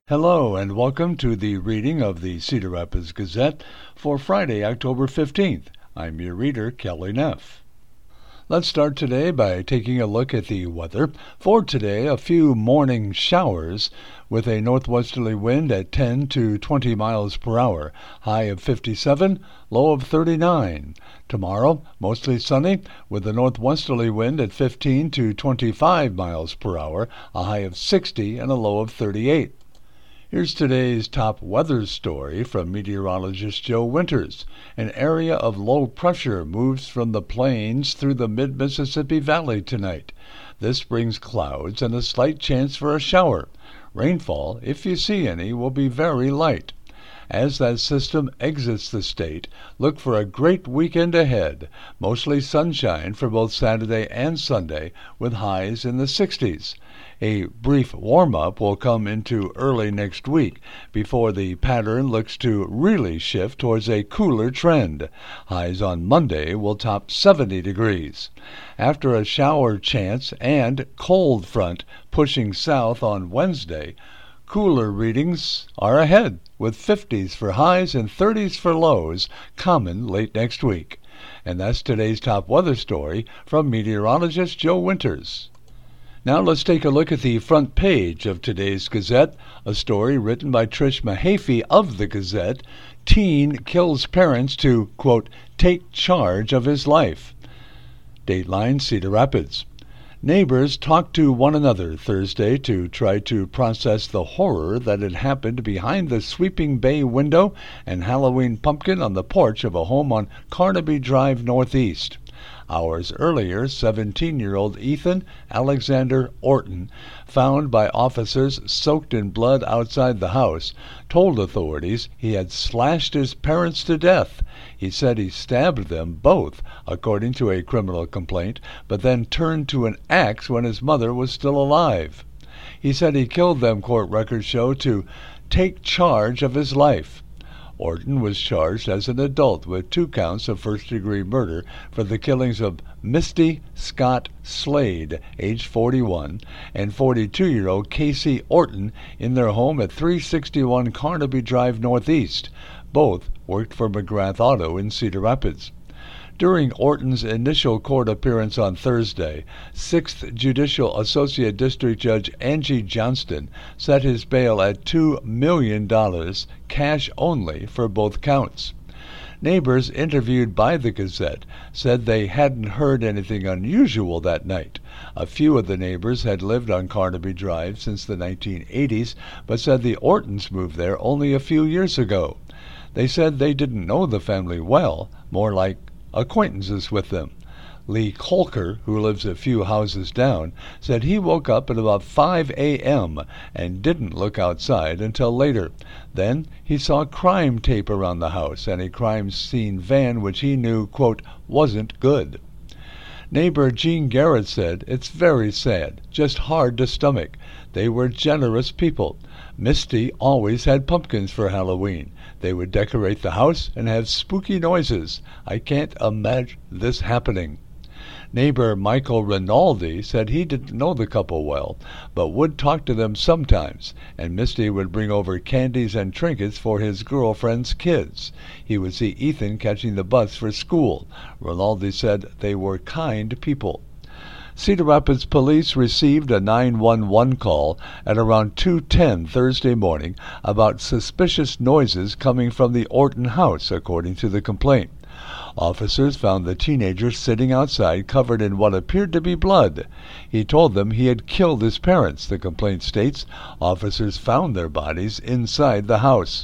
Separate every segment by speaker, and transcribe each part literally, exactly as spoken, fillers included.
Speaker 1: Hello and welcome to the reading of the Cedar Rapids Gazette for Friday, October fifteenth. I'm your reader, Kelly Neff. Let's start today by taking a look at the weather. For today, a few morning showers with a northwesterly wind at ten to twenty miles per hour, high of fifty-seven, low of thirty-nine. Tomorrow, mostly sunny with a northwesterly wind at fifteen to twenty-five miles per hour, a high of sixty and a low of thirty-eight. Here's today's top weather story from meteorologist Joe Winters. An area of low pressure moves from the plains through the mid-Mississippi Valley tonight. This brings clouds and a slight chance for a shower. Rainfall, if you see any, will be very light. As that system exits the state, look for a great weekend ahead. Mostly sunshine for both Saturday and Sunday, with highs in the sixties. A brief warm-up will come into early next week before the pattern looks to really shift towards a cooler trend. Highs on Monday will top seventy degrees. After a shower chance and cold front pushing south on Wednesday, cooler readings are ahead, with fifties for highs and thirties for lows common late next week. And that's today's top weather story from meteorologist Joe Winters. Now let's take a look at the front page of today's Gazette, a story written by Trish Mahaffey of the Gazette. Teen kills parents to, quote, take charge of his life. Dateline, Cedar Rapids. Neighbors talked to one another Thursday to try to process the horror that had happened behind the sweeping bay window and Halloween pumpkin on the porch of a home on Carnaby Drive Northeast. Hours earlier, seventeen-year-old Ethan Alexander Orton, found by officers soaked in blood outside the house, told authorities he had slashed his parents to death. He said he stabbed them both, according to a criminal complaint, but then turned to an axe when his mother was still alive. He said he killed them, court records show, to take charge of his life. Orton was charged as an adult with two counts of first-degree murder for the killings of Misty Scott Slade, age forty-one, and forty-two-year-old Casey Orton in their home at three sixty-one Carnaby Drive Northeast. Both worked for McGrath Auto in Cedar Rapids. During Orton's initial court appearance on Thursday, sixth Judicial Associate District Judge Angie Johnston set his bail at two million dollars, cash only, for both counts. Neighbors interviewed by the Gazette said they hadn't heard anything unusual that night. A few of the neighbors had lived on Carnaby Drive since the nineteen eighties, but said the Ortons moved there only a few years ago. They said they didn't know the family well, more like acquaintances with them. Lee Colker, who lives a few houses down, said he woke up at about five a.m. and didn't look outside until later. Then he saw crime tape around the house and a crime scene van which he knew, quote, wasn't good. Neighbor Jean Garrett said, it's very sad, just hard to stomach. They were generous people. Misty always had pumpkins for Halloween. They would decorate the house and have spooky noises. I can't imagine this happening. Neighbor Michael Rinaldi said he didn't know the couple well, but would talk to them sometimes, and Misty would bring over candies and trinkets for his girlfriend's kids. He would see Ethan catching the bus for school. Rinaldi said they were kind people. Cedar Rapids Police received a nine one one call at around two ten Thursday morning about suspicious noises coming from the Orton house, according to the complaint. Officers found the teenager sitting outside covered in what appeared to be blood. He told them he had killed his parents, the complaint states. Officers found their bodies inside the house.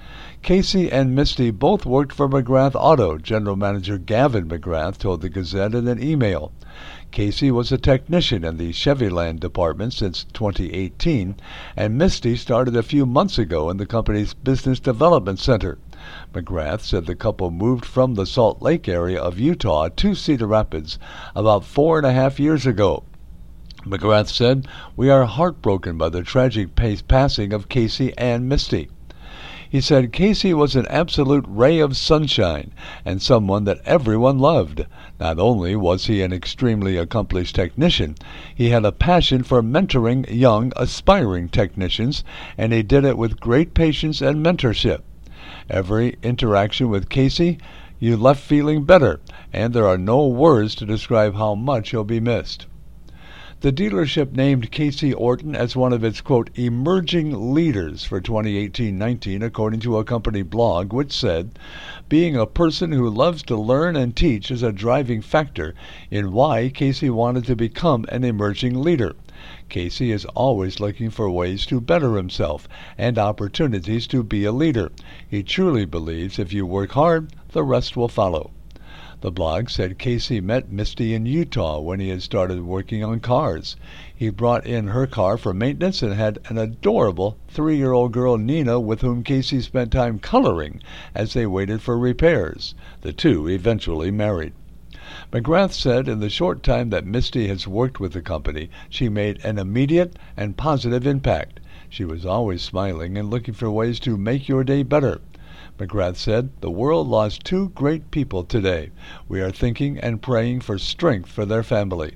Speaker 1: Casey and Misty both worked for McGrath Auto, General Manager Gavin McGrath told the Gazette in an email. Casey was a technician in the Chevyland department since twenty eighteen, and Misty started a few months ago in the company's Business Development Center. McGrath said the couple moved from the Salt Lake area of Utah to Cedar Rapids about four and a half years ago. McGrath said, we are heartbroken by the tragic passing of Casey and Misty. He said Casey was an absolute ray of sunshine and someone that everyone loved. Not only was he an extremely accomplished technician, he had a passion for mentoring young, aspiring technicians, and he did it with great patience and mentorship. Every interaction with Casey, you left feeling better, and there are no words to describe how much he'll be missed. The dealership named Casey Orton as one of its, quote, emerging leaders for twenty eighteen nineteen, according to a company blog, which said, being a person who loves to learn and teach is a driving factor in why Casey wanted to become an emerging leader. Casey is always looking for ways to better himself and opportunities to be a leader. He truly believes if you work hard, the rest will follow. The blog said Casey met Misty in Utah when he had started working on cars. He brought in her car for maintenance and had an adorable three-year-old girl, Nina, with whom Casey spent time coloring as they waited for repairs. The two eventually married. McGrath said in the short time that Misty has worked with the company, she made an immediate and positive impact. She was always smiling and looking for ways to make your day better. McGrath said, the world lost two great people today. We are thinking and praying for strength for their family.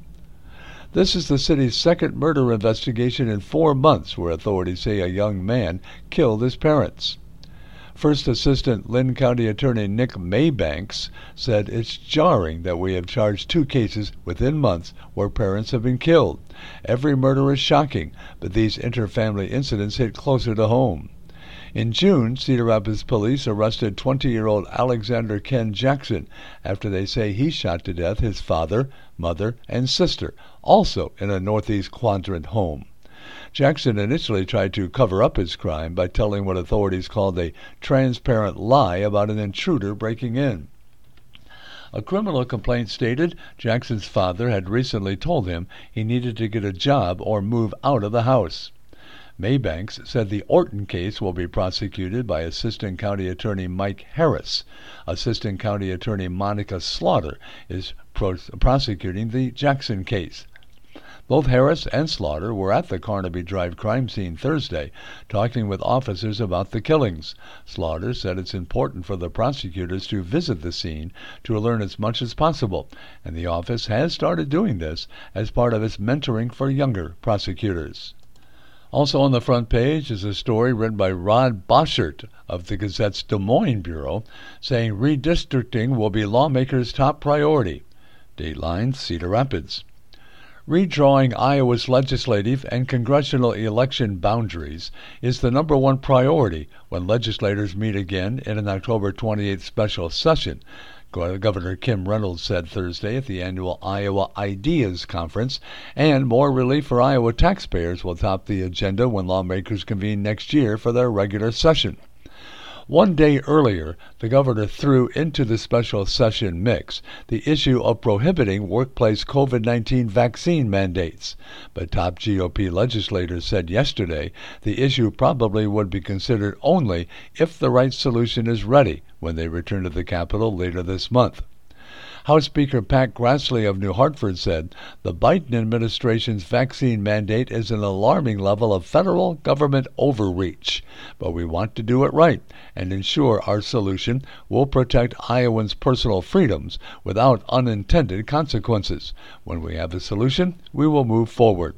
Speaker 1: This is the city's second murder investigation in four months where authorities say a young man killed his parents. First Assistant Lynn County Attorney Nick Maybanks said it's jarring that we have charged two cases within months where parents have been killed. Every murder is shocking, but these interfamily incidents hit closer to home. In June, Cedar Rapids police arrested twenty-year-old Alexander Ken Jackson after they say he shot to death his father, mother, and sister, also in a Northeast Quadrant home. Jackson initially tried to cover up his crime by telling what authorities called a transparent lie about an intruder breaking in. A criminal complaint stated Jackson's father had recently told him he needed to get a job or move out of the house. Maybanks said the Orton case will be prosecuted by Assistant County Attorney Mike Harris. Assistant County Attorney Monica Slaughter is pro- prosecuting the Jackson case. Both Harris and Slaughter were at the Carnaby Drive crime scene Thursday, talking with officers about the killings. Slaughter said it's important for the prosecutors to visit the scene to learn as much as possible, and the office has started doing this as part of its mentoring for younger prosecutors. Also on the front page is a story written by Rod Boschert of the Gazette's Des Moines Bureau, saying redistricting will be lawmakers' top priority. Dateline, Cedar Rapids. Redrawing Iowa's legislative and congressional election boundaries is the number one priority when legislators meet again in an October twenty-eighth special session, Governor Kim Reynolds said Thursday at the annual Iowa Ideas Conference, and more relief for Iowa taxpayers will top the agenda when lawmakers convene next year for their regular session. One day earlier, the governor threw into the special session mix the issue of prohibiting workplace COVID nineteen vaccine mandates. But top G O P legislators said yesterday the issue probably would be considered only if the right solution is ready when they return to the Capitol later this month. House Speaker Pat Grassley of New Hartford said the Biden administration's vaccine mandate is an alarming level of federal government overreach, but we want to do it right and ensure our solution will protect Iowans' personal freedoms without unintended consequences. When we have a solution, we will move forward.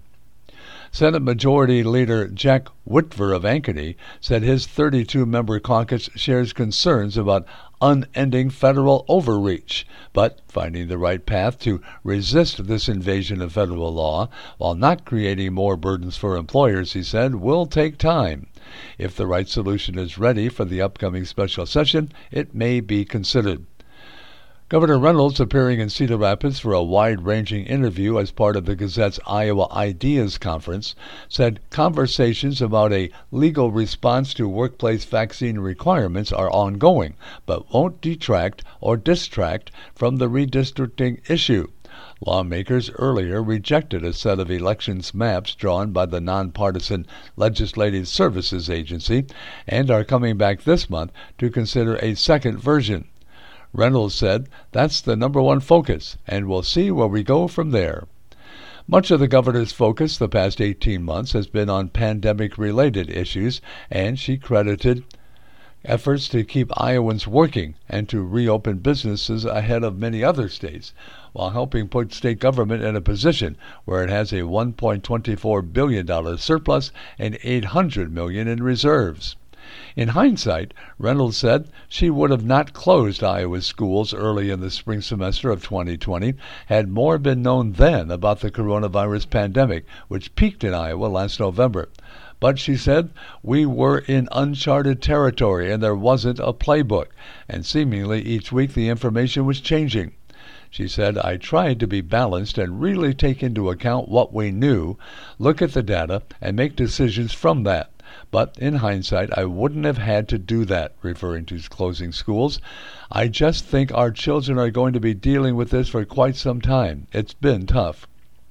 Speaker 1: Senate Majority Leader Jack Whitver of Ankeny said his thirty-two member caucus shares concerns about unending federal overreach, but finding the right path to resist this invasion of federal law while not creating more burdens for employers, he said, will take time. If the right solution is ready for the upcoming special session, it may be considered. Governor Reynolds, appearing in Cedar Rapids for a wide-ranging interview as part of the Gazette's Iowa Ideas Conference, said conversations about a legal response to workplace vaccine requirements are ongoing, but won't detract or distract from the redistricting issue. Lawmakers earlier rejected a set of elections maps drawn by the nonpartisan Legislative Services Agency and are coming back this month to consider a second version. Reynolds said that's the number one focus, and we'll see where we go from there. Much of the governor's focus the past eighteen months has been on pandemic-related issues, and she credited efforts to keep Iowans working and to reopen businesses ahead of many other states, while helping put state government in a position where it has a one point two four billion dollars surplus and eight hundred million dollars in reserves. In hindsight, Reynolds said she would have not closed Iowa's schools early in the spring semester of twenty twenty had more been known then about the coronavirus pandemic, which peaked in Iowa last November. But, she said, we were in uncharted territory and there wasn't a playbook, and seemingly each week the information was changing. She said, I tried to be balanced and really take into account what we knew, look at the data, and make decisions from that. But in hindsight, I wouldn't have had to do that, referring to closing schools. I just think our children are going to be dealing with this for quite some time. It's been tough.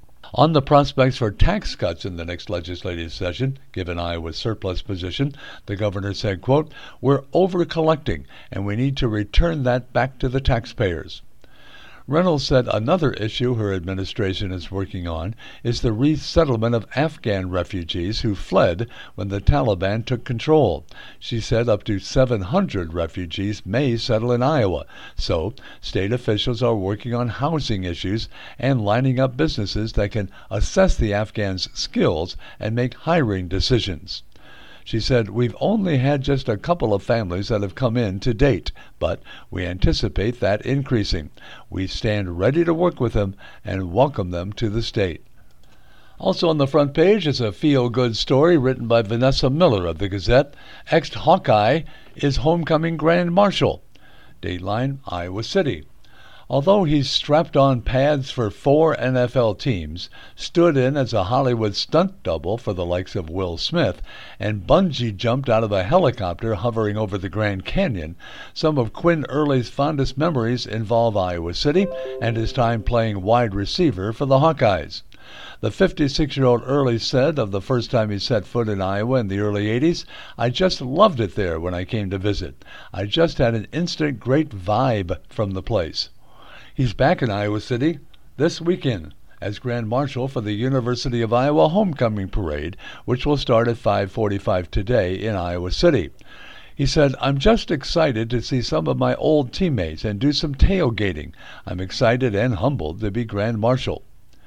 Speaker 1: On the prospects for tax cuts in the next legislative session, given Iowa's surplus position, the governor said, quote, we're over-collecting, and we need to return that back to the taxpayers. Reynolds said another issue her administration is working on is the resettlement of Afghan refugees who fled when the Taliban took control. She said up to seven hundred refugees may settle in Iowa, so state officials are working on housing issues and lining up businesses that can assess the Afghans' skills and make hiring decisions. She said, we've only had just a couple of families that have come in to date, but we anticipate that increasing. We stand ready to work with them and welcome them to the state. Also on the front page is a feel-good story written by Vanessa Miller of the Gazette. Ex-Hawkeye is homecoming grand marshal. Dateline, Iowa City. Although he's strapped on pads for four N F L teams, stood in as a Hollywood stunt double for the likes of Will Smith, and bungee jumped out of a helicopter hovering over the Grand Canyon, some of Quinn Early's fondest memories involve Iowa City and his time playing wide receiver for the Hawkeyes. The fifty-six-year-old Early said of the first time he set foot in Iowa in the early eighties, I just loved it there when I came to visit. I just had an instant great vibe from the place. He's back in Iowa City this weekend as Grand Marshal for the University of Iowa Homecoming Parade, which will start at five forty-five today in Iowa City. He said, I'm just excited to see some of my old teammates and do some tailgating. I'm excited and humbled to be Grand Marshal.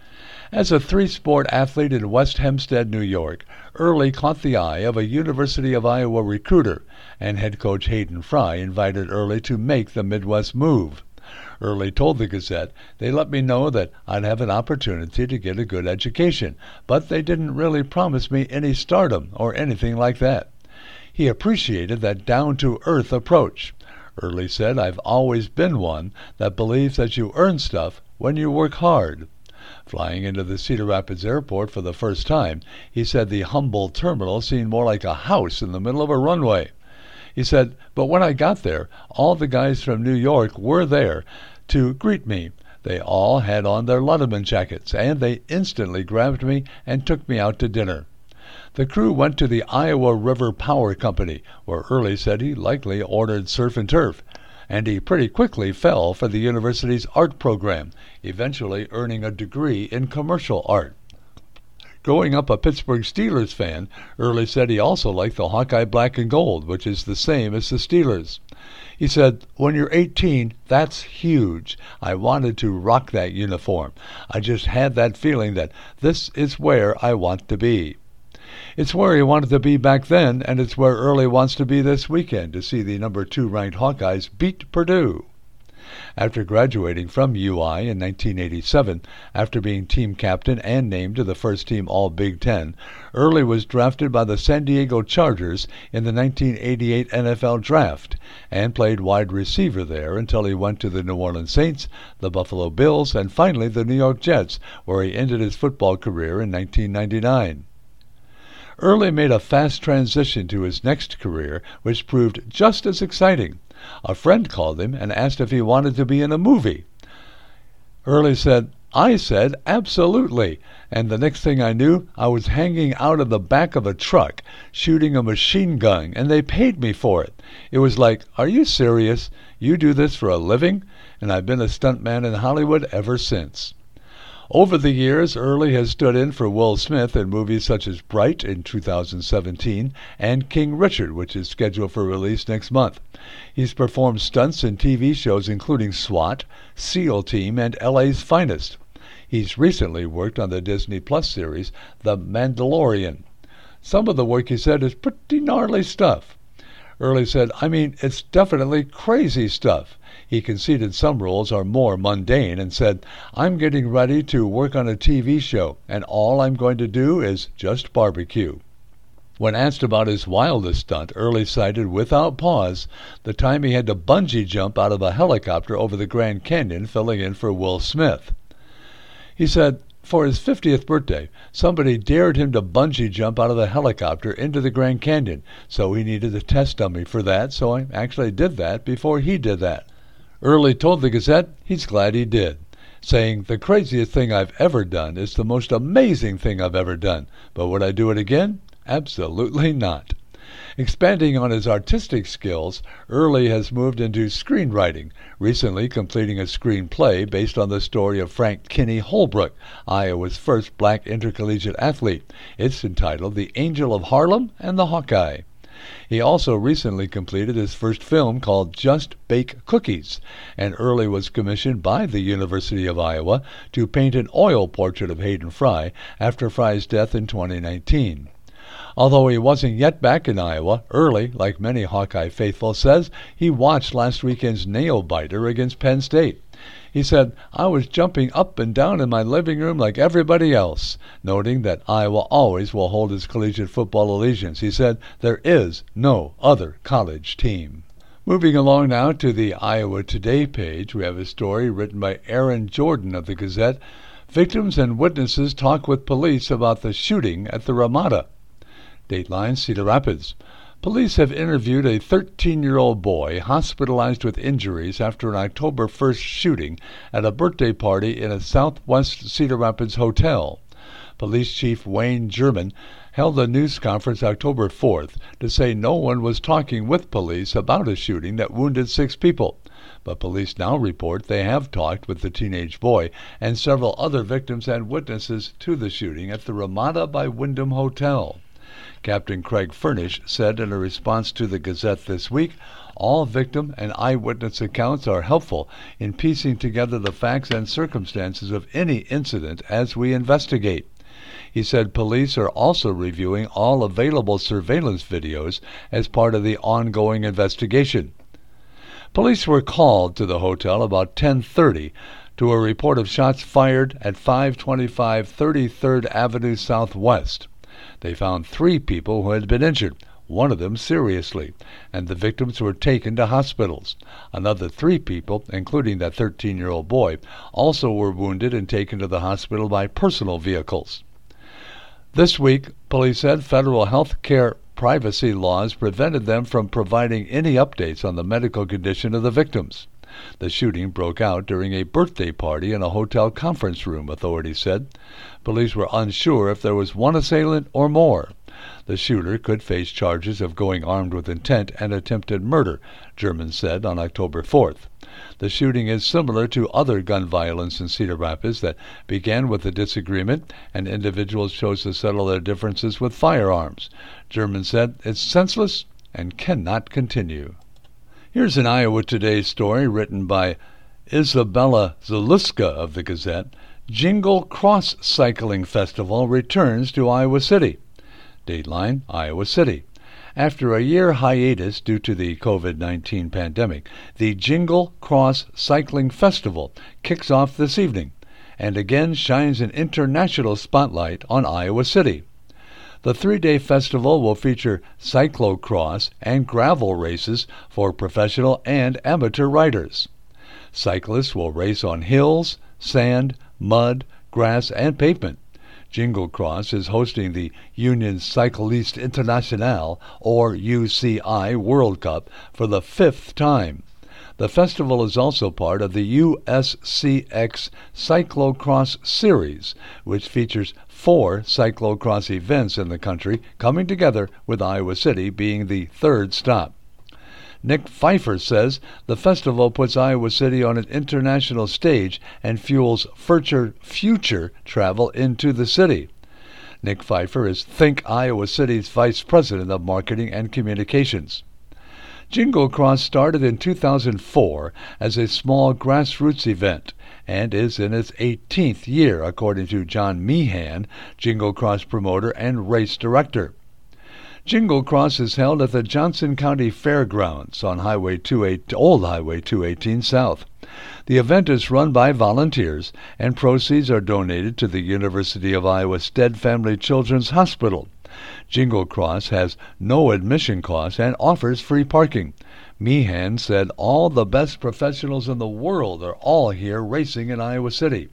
Speaker 1: As a three-sport athlete in West Hempstead, New York, Early caught the eye of a University of Iowa recruiter, and head coach Hayden Fry invited Early to make the Midwest move. Early told the Gazette, they let me know that I'd have an opportunity to get a good education, but they didn't really promise me any stardom or anything like that. He appreciated that down-to-earth approach. Early said, I've always been one that believes that you earn stuff when you work hard. Flying into the Cedar Rapids airport for the first time, he said the humble terminal seemed more like a house in the middle of a runway. He said, but when I got there, all the guys from New York were there to greet me. They all had on their Letterman jackets, and they instantly grabbed me and took me out to dinner. The crew went to the Iowa River Power Company, where Early said he likely ordered surf and turf, and he pretty quickly fell for the university's art program, eventually earning a degree in commercial art. Growing up a Pittsburgh Steelers fan, Early said he also liked the Hawkeye black and gold, which is the same as the Steelers. He said, when you're eighteen, that's huge. I wanted to rock that uniform. I just had that feeling that this is where I want to be. It's where he wanted to be back then, and it's where Early wants to be this weekend to see the number two ranked Hawkeyes beat Purdue. After graduating from U I in nineteen eighty-seven, after being team captain and named to the first team All-Big Ten, Early was drafted by the San Diego Chargers in the nineteen eighty-eight N F L Draft and played wide receiver there until he went to the New Orleans Saints, the Buffalo Bills, and finally the New York Jets, where he ended his football career in nineteen ninety-nine. Early made a fast transition to his next career, which proved just as exciting. A friend called him and asked if he wanted to be in a movie. Early said, I said, absolutely, and the next thing I knew, I was hanging out of the back of a truck, shooting a machine gun, and they paid me for it. It was like, are you serious? You do this for a living? And I've been a stuntman in Hollywood ever since. Over the years, Early has stood in for Will Smith in movies such as Bright in two thousand seventeen and King Richard, which is scheduled for release next month. He's performed stunts in T V shows including SWAT, SEAL Team, and L A's Finest. He's recently worked on the Disney Plus series The Mandalorian. Some of the work, he said, is pretty gnarly stuff. Early said, I mean, it's definitely crazy stuff. He conceded some roles are more mundane and said, I'm getting ready to work on a T V show, and all I'm going to do is just barbecue. When asked about his wildest stunt, Early cited without pause the time he had to bungee jump out of a helicopter over the Grand Canyon, filling in for Will Smith. He said, for his fiftieth birthday, somebody dared him to bungee jump out of the helicopter into the Grand Canyon, so he needed a test dummy for that, so I actually did that before he did that. Early told the Gazette he's glad he did, saying, the craziest thing I've ever done is the most amazing thing I've ever done, but would I do it again? Absolutely not. Expanding on his artistic skills, Early has moved into screenwriting, recently completing a screenplay based on the story of Frank Kinney Holbrook, Iowa's first black intercollegiate athlete. It's entitled The Angel of Harlem and the Hawkeye. He also recently completed his first film called Just Bake Cookies, and Early was commissioned by the University of Iowa to paint an oil portrait of Hayden Fry after Fry's death in twenty nineteen. Although he wasn't yet back in Iowa, Early, like many Hawkeye faithful, says he watched last weekend's nail-biter against Penn State. He said, I was jumping up and down in my living room like everybody else, noting that Iowa always will hold its collegiate football allegiance. He said, there is no other college team. Moving along now to the Iowa Today page, we have a story written by Aaron Jordan of the Gazette. Victims and witnesses talk with police about the shooting at the Ramada. Dateline, Cedar Rapids. Police have interviewed a thirteen-year-old boy hospitalized with injuries after an October first shooting at a birthday party in a southwest Cedar Rapids hotel. Police Chief Wayne German held a news conference October fourth to say no one was talking with police about a shooting that wounded six people. But police now report they have talked with the teenage boy and several other victims and witnesses to the shooting at the Ramada by Wyndham Hotel. Captain Craig Furnish said in a response to the Gazette this week, all victim and eyewitness accounts are helpful in piecing together the facts and circumstances of any incident as we investigate. He said police are also reviewing all available surveillance videos as part of the ongoing investigation. Police were called to the hotel about ten thirty to a report of shots fired at five twenty-five thirty-third Avenue Southwest. They found three people who had been injured, one of them seriously, and the victims were taken to hospitals. Another three people, including that thirteen-year-old boy, also were wounded and taken to the hospital by personal vehicles. This week, police said federal health care privacy laws prevented them from providing any updates on the medical condition of the victims. The shooting broke out during a birthday party in a hotel conference room, authorities said. Police were unsure if there was one assailant or more. The shooter could face charges of going armed with intent and attempted murder, German said on October fourth. The shooting is similar to other gun violence in Cedar Rapids that began with a disagreement and individuals chose to settle their differences with firearms. German said it's senseless and cannot continue. Here's an Iowa Today story written by Isabella Zaluska of the Gazette. Jingle Cross Cycling Festival returns to Iowa City. Dateline, Iowa City. After a year hiatus due to the covid nineteen pandemic, the Jingle Cross Cycling Festival kicks off this evening and again shines an international spotlight on Iowa City. The three-day festival will feature cyclocross and gravel races for professional and amateur riders. Cyclists will race on hills, sand, mud, grass, and pavement. Jingle Cross is hosting the Union Cycliste Internationale, or U C I, World Cup for the fifth time. The festival is also part of the U S C X Cyclocross Series, which features four cyclocross events in the country coming together with Iowa City being the third stop. Nick Pfeiffer says the festival puts Iowa City on an international stage and fuels future, future travel into the city. Nick Pfeiffer is Think Iowa City's Vice President of Marketing and Communications. Jingle Cross started in two thousand four as a small grassroots event and is in its eighteenth year, according to John Meehan, Jingle Cross promoter and race director. Jingle Cross is held at the Johnson County Fairgrounds on Highway two eighteen, Old Highway two eighteen South. The event is run by volunteers, and proceeds are donated to the University of Iowa Stead Family Children's Hospital. Jingle Cross has no admission costs and offers free parking. Meehan said all the best professionals in the world are all here racing in Iowa City.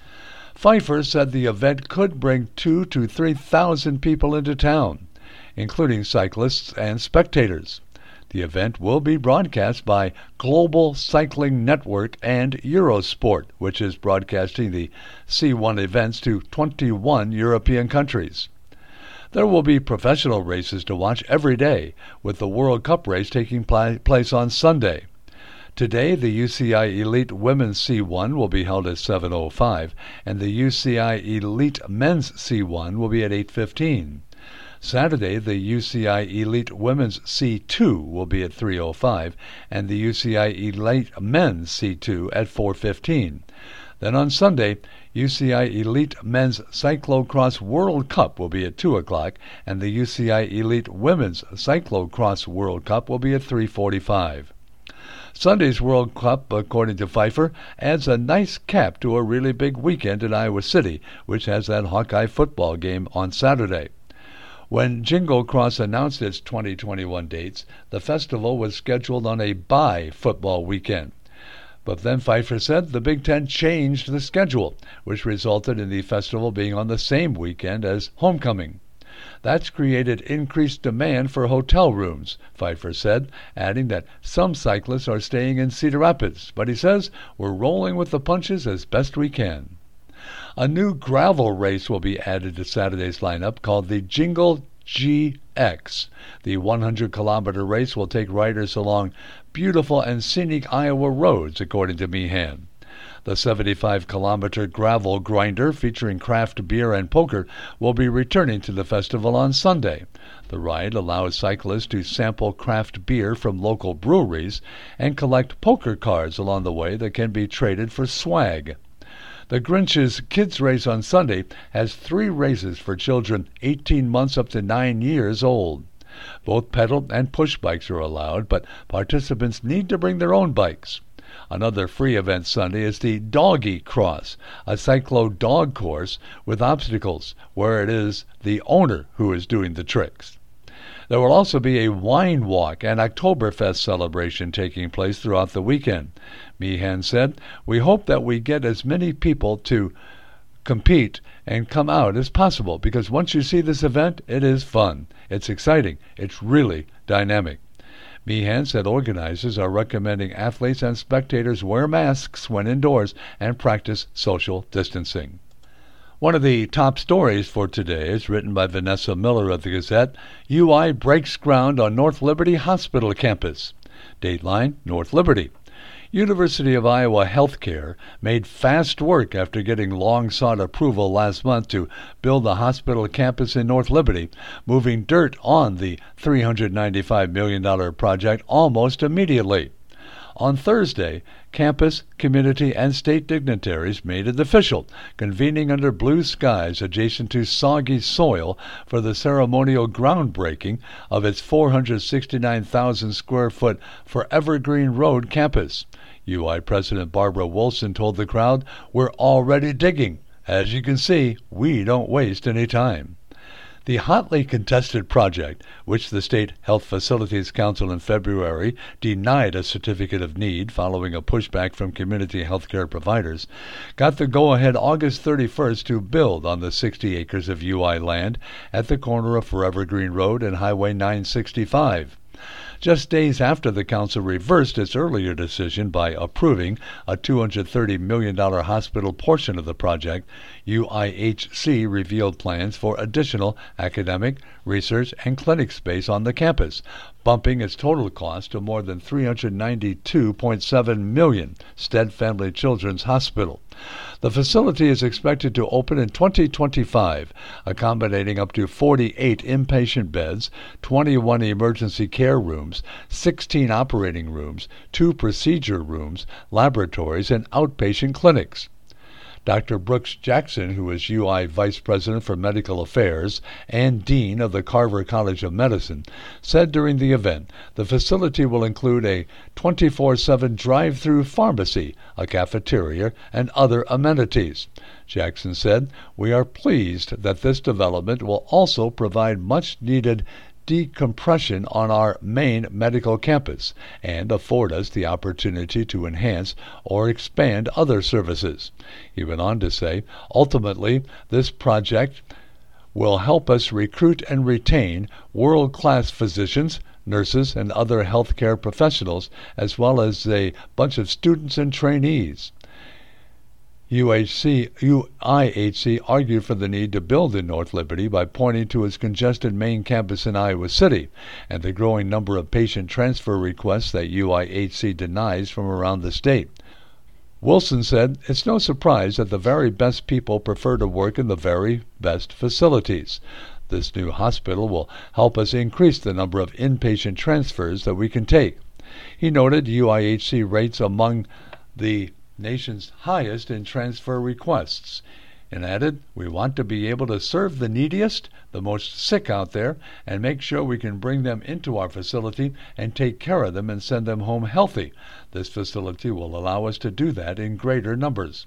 Speaker 1: Pfeiffer said the event could bring two to three thousand people into town, including cyclists and spectators. The event will be broadcast by Global Cycling Network and Eurosport, which is broadcasting the C one events to twenty-one European countries. There will be professional races to watch every day, with the World Cup race taking pl- place on Sunday. Today, the U C I Elite Women's C one will be held at seven oh five, and the U C I Elite Men's C one will be at eight fifteen. Saturday, the U C I Elite Women's C two will be at three oh five, and the U C I Elite Men's C two at four fifteen. Then on Sunday, U C I Elite Men's Cyclocross World Cup will be at two o'clock, and the U C I Elite Women's Cyclocross World Cup will be at three forty-five. Sunday's World Cup, according to Pfeiffer, adds a nice cap to a really big weekend in Iowa City, which has that Hawkeye football game on Saturday. When Jingle Cross announced its twenty twenty-one dates, the festival was scheduled on a bye football weekend. But then Pfeiffer said the Big Ten changed the schedule, which resulted in the festival being on the same weekend as homecoming. That's created increased demand for hotel rooms, Pfeiffer said, adding that some cyclists are staying in Cedar Rapids, but he says we're rolling with the punches as best we can. A new gravel race will be added to Saturday's lineup called the Jingle G X. The one hundred kilometer race will take riders along beautiful and scenic Iowa roads, according to Meehan. The seventy-five kilometer gravel grinder featuring craft beer and poker will be returning to the festival on Sunday. The ride allows cyclists to sample craft beer from local breweries and collect poker cards along the way that can be traded for swag. The Grinch's Kids Race on Sunday has three races for children eighteen months up to nine years old. Both pedal and push bikes are allowed, but participants need to bring their own bikes. Another free event Sunday is the Doggy Cross, a cyclo-dog course with obstacles, where it is the owner who is doing the tricks. There will also be a wine walk and Oktoberfest celebration taking place throughout the weekend. Meehan said, "We hope that we get as many people to compete and come out as possible, because once you see this event, it is fun. It's exciting. It's really dynamic." Meehan said organizers are recommending athletes and spectators wear masks when indoors and practice social distancing. One of the top stories for today is written by Vanessa Miller of the Gazette. U I breaks ground on North Liberty Hospital campus. Dateline, North Liberty. University of Iowa Healthcare made fast work after getting long-sought approval last month to build the hospital campus in North Liberty, moving dirt on the three hundred ninety-five million dollars project almost immediately. On Thursday, campus, community, and state dignitaries made it official, convening under blue skies adjacent to soggy soil for the ceremonial groundbreaking of its four hundred sixty-nine thousand square foot Forever Green Road campus. U I President Barbara Wilson told the crowd, "We're already digging. As you can see, we don't waste any time." The hotly contested project, which the State Health Facilities Council in February denied a certificate of need following a pushback from community health care providers, got the go-ahead August thirty-first to build on the sixty acres of U I land at the corner of Forever Green Road and Highway nine sixty-five. just days after the council reversed its earlier decision by approving a two hundred thirty million dollars hospital portion of the project. U I H C revealed plans for additional academic, research, and clinic space on the campus, bumping its total cost to more than three hundred ninety-two point seven million dollars. Stead Family Children's Hospital. The facility is expected to open in twenty twenty-five, accommodating up to forty-eight inpatient beds, twenty-one emergency care rooms, sixteen operating rooms, two procedure rooms, laboratories, and outpatient clinics. Doctor Brooks Jackson, who is U I Vice President for Medical Affairs and Dean of the Carver College of Medicine, said during the event the facility will include a twenty-four seven drive-through pharmacy, a cafeteria, and other amenities. Jackson said, "We are pleased that this development will also provide much-needed decompression on our main medical campus and afford us the opportunity to enhance or expand other services." He went on to say, "Ultimately, this project will help us recruit and retain world-class physicians, nurses, and other healthcare professionals, as well as a bunch of students and trainees." U I H C argued for the need to build in North Liberty by pointing to its congested main campus in Iowa City and the growing number of patient transfer requests that U I H C denies from around the state. Wilson said, "It's no surprise that the very best people prefer to work in the very best facilities. This new hospital will help us increase the number of inpatient transfers that we can take." He noted U I H C rates among the nation's highest in transfer requests, and added, "We want to be able to serve the neediest, the most sick out there, and make sure we can bring them into our facility and take care of them and send them home healthy. This facility will allow us to do that in greater numbers."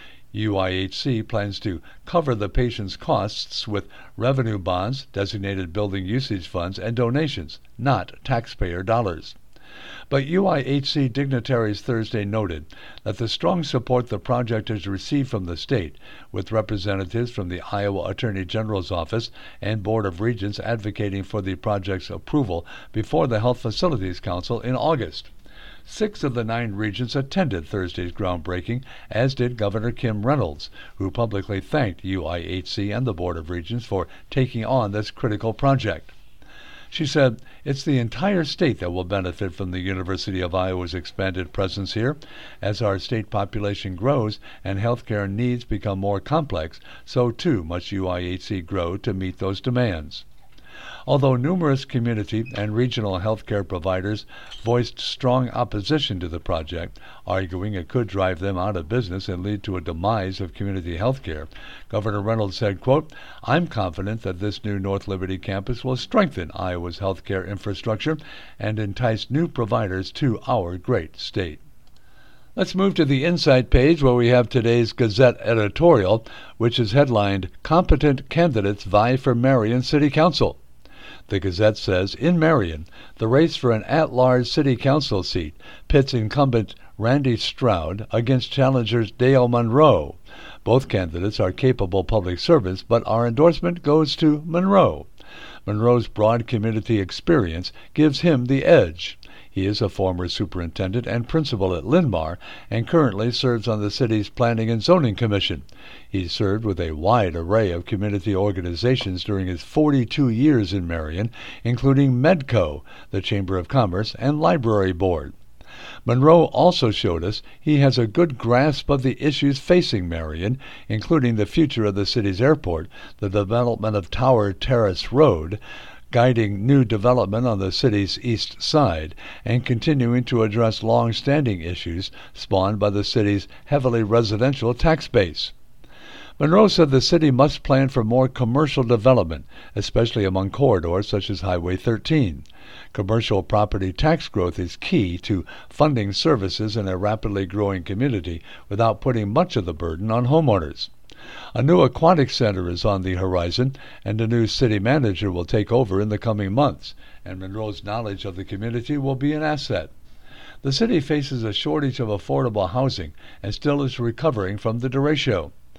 Speaker 1: U I H C plans to cover the patient's costs with revenue bonds, designated building usage funds, and donations, not taxpayer dollars. But U I H C dignitaries Thursday noted that the strong support the project has received from the state, with representatives from the Iowa Attorney General's office and Board of Regents advocating for the project's approval before the Health Facilities Council in August. Six of the nine regents attended Thursday's groundbreaking, as did Governor Kim Reynolds, who publicly thanked U I H C and the Board of Regents for taking on this critical project. She said, "It's the entire state that will benefit from the University of Iowa's expanded presence here. As our state population grows and healthcare needs become more complex, so too must U I H C grow to meet those demands." Although numerous community and regional healthcare providers voiced strong opposition to the project, arguing it could drive them out of business and lead to a demise of community healthcare, Governor Reynolds said, quote, "I'm confident that this new North Liberty campus will strengthen Iowa's healthcare infrastructure and entice new providers to our great state." Let's move to the Insight page, where we have today's Gazette editorial, which is headlined, "Competent Candidates Vie for Marion City Council." The Gazette says, in Marion, the race for an at-large city council seat pits incumbent Randy Stroud against challengers Dale Monroe. Both candidates are capable public servants, but our endorsement goes to Monroe. Monroe's broad community experience gives him the edge. He is a former superintendent and principal at Linn-Mar and currently serves on the city's Planning and Zoning Commission. He served with a wide array of community organizations during his forty-two years in Marion, including Medco, the Chamber of Commerce, and Library Board. Monroe also showed us he has a good grasp of the issues facing Marion, including the future of the city's airport, the development of Tower Terrace Road, guiding new development on the city's east side, and continuing to address long-standing issues spawned by the city's heavily residential tax base. Monroe said the city must plan for more commercial development, especially among corridors such as Highway thirteen. Commercial property tax growth is key to funding services in a rapidly growing community without putting much of the burden on homeowners. A new aquatic center is on the horizon, and a new city manager will take over in the coming months, and Monroe's knowledge of the community will be an asset. The city faces a shortage of affordable housing and still is recovering from the derecho.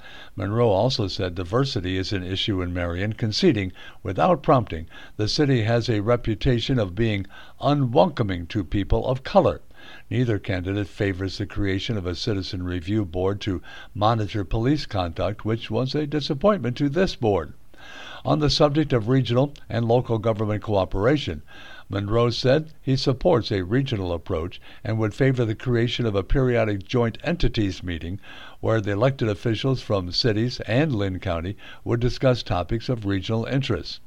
Speaker 1: Monroe also said diversity is an issue in Marion, conceding, without prompting, the city has a reputation of being unwelcoming to people of color. Neither candidate favors the creation of a citizen review board to monitor police conduct, which was a disappointment to this board. On the subject of regional and local government cooperation, Monroe said he supports a regional approach and would favor the creation of a periodic joint entities meeting where the elected officials from cities and Lynn County would discuss topics of regional interest.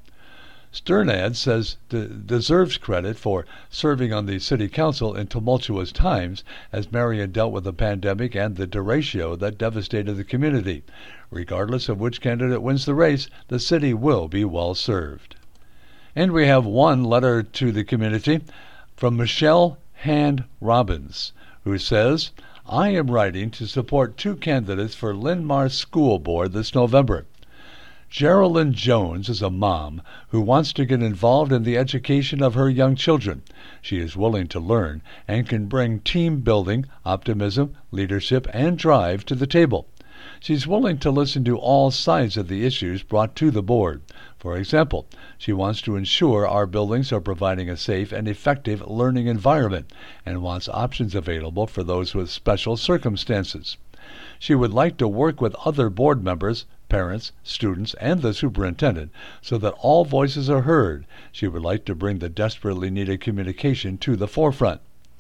Speaker 1: Sternad says de- deserves credit for serving on the city council in tumultuous times as Marion dealt with the pandemic and the derecho that devastated the community. Regardless of which candidate wins the race, the city will be well served. And we have one letter to the community from Michelle Hand Robbins, who says, I am writing to support two candidates for Linn-Mar School Board this November. Geraldine Jones is a mom who wants to get involved in the education of her young children. She is willing to learn and can bring team building, optimism, leadership, and drive to the table. She's willing to listen to all sides of the issues brought to the board. For example, she wants to ensure our buildings are providing a safe and effective learning environment and wants options available for those with special circumstances. She would like to work with other board members, parents, students, and the superintendent so that all voices are heard. She would like to bring the desperately needed communication to the forefront.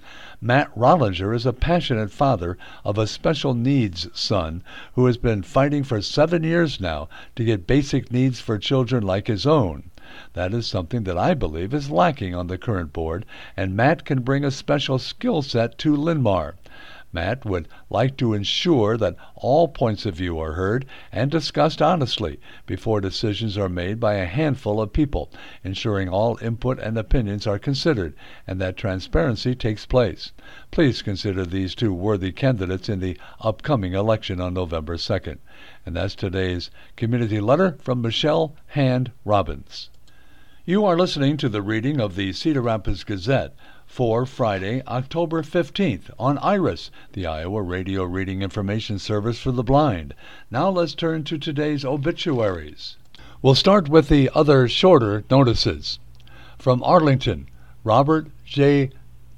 Speaker 1: Matt Rollinger is a passionate father of a special needs son who has been fighting for seven years now to get basic needs for children like his own. That is something that I believe is lacking on the current board, and Matt can bring a special skill set to Linn-Mar. Matt would like to ensure that all points of view are heard and discussed honestly before decisions are made by a handful of people, ensuring all input and opinions are considered and that transparency takes place. Please consider these two worthy candidates in the upcoming election on November second. And that's today's community letter from Michelle Hand Robbins. You are listening to the reading of the Cedar Rapids Gazette for Friday, October fifteenth on IRIS, the Iowa Radio Reading Information Service for the Blind. Now let's turn to today's obituaries. We'll start with the other shorter notices. From Arlington, Robert J.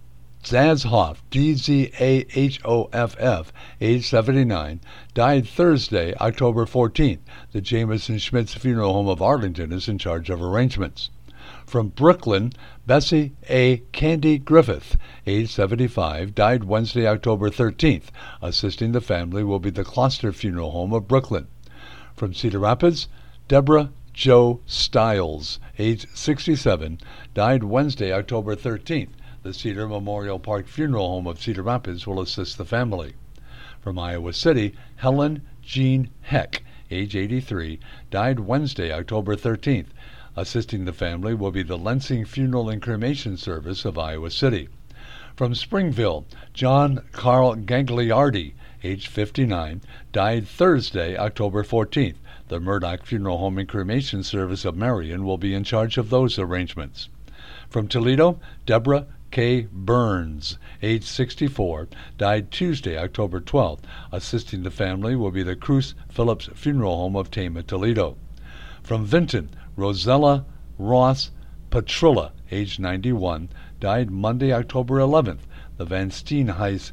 Speaker 1: Zazhoff, D Z A H O F F, age seventy-nine, died Thursday, October fourteenth. The Jameson Schmitz Funeral Home of Arlington is in charge of arrangements. From Brooklyn, Bessie A. Candy Griffith, age seventy-five, died Wednesday, October thirteenth. Assisting the family will be the Closter Funeral Home of Brooklyn. From Cedar Rapids, Deborah Jo Stiles, age sixty-seven, died Wednesday, October thirteenth. The Cedar Memorial Park Funeral Home of Cedar Rapids will assist the family. From Iowa City, Helen Jean Heck, age eighty-three, died Wednesday, October thirteenth. Assisting the family will be the Lensing Funeral and Cremation Service of Iowa City. From Springville, John Carl Gagliardi, age fifty-nine, died Thursday, October fourteenth. The Murdoch Funeral Home and Cremation Service of Marion will be in charge of those arrangements. From Toledo, Deborah K. Burns, age sixty-four, died Tuesday, October twelfth. Assisting the family will be the Cruz Phillips Funeral Home of Tama, Toledo. From Vinton, Rosella Ross Petrilla, age ninety-one, died Monday, October eleventh. The Van Steenhuis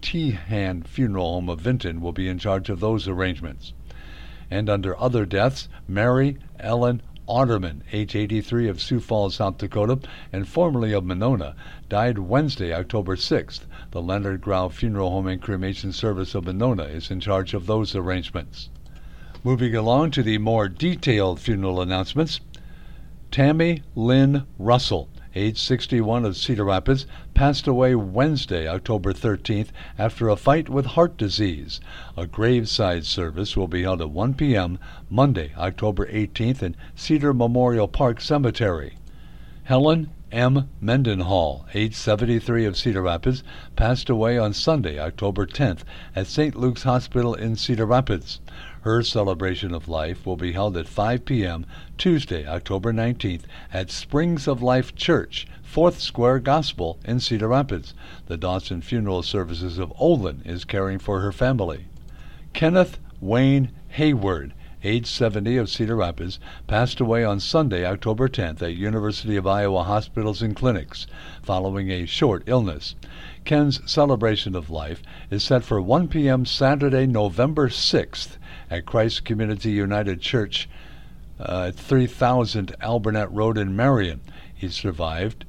Speaker 1: Tehan Funeral Home of Vinton will be in charge of those arrangements. And under other deaths, Mary Ellen Otterman, age eighty-three, of Sioux Falls, South Dakota, and formerly of Monona, died Wednesday, October sixth. The Leonard Grau Funeral Home and Cremation Service of Monona is in charge of those arrangements. Moving along to the more detailed funeral announcements, Tammy Lynn Russell, age sixty-one, of Cedar Rapids, passed away Wednesday, October thirteenth, after a fight with heart disease. A graveside service will be held at one p.m. Monday, October eighteenth, in Cedar Memorial Park Cemetery. Helen M. Mendenhall, age seventy-three, of Cedar Rapids, passed away on Sunday, October tenth, at Saint Luke's Hospital in Cedar Rapids. Her celebration of life will be held at five p.m. Tuesday, October nineteenth, at Springs of Life Church, Fourth Square Gospel in Cedar Rapids. The Dawson Funeral Services of Olin is caring for her family. Kenneth Wayne Hayward, age seventy, of Cedar Rapids, passed away on Sunday, October tenth, at University of Iowa Hospitals and Clinics following a short illness. Ken's celebration of life is set for one p.m. Saturday, November sixth at Christ Community United Church uh, at three thousand Albernet Road in Marion. He's survived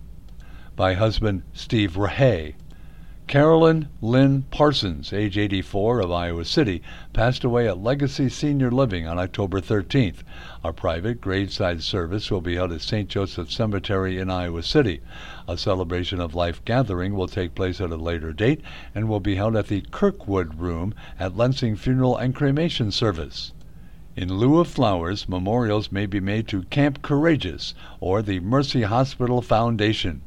Speaker 1: by husband Steve Rahay. Carolyn Lynn Parsons, age eighty-four, of Iowa City, passed away at Legacy Senior Living on October thirteenth. A private graveside service will be held at Saint Joseph Cemetery in Iowa City. A celebration of life gathering will take place at a later date and will be held at the Kirkwood Room at Lansing Funeral and Cremation Service. In lieu of flowers, memorials may be made to Camp Courageous or the Mercy Hospital Foundation.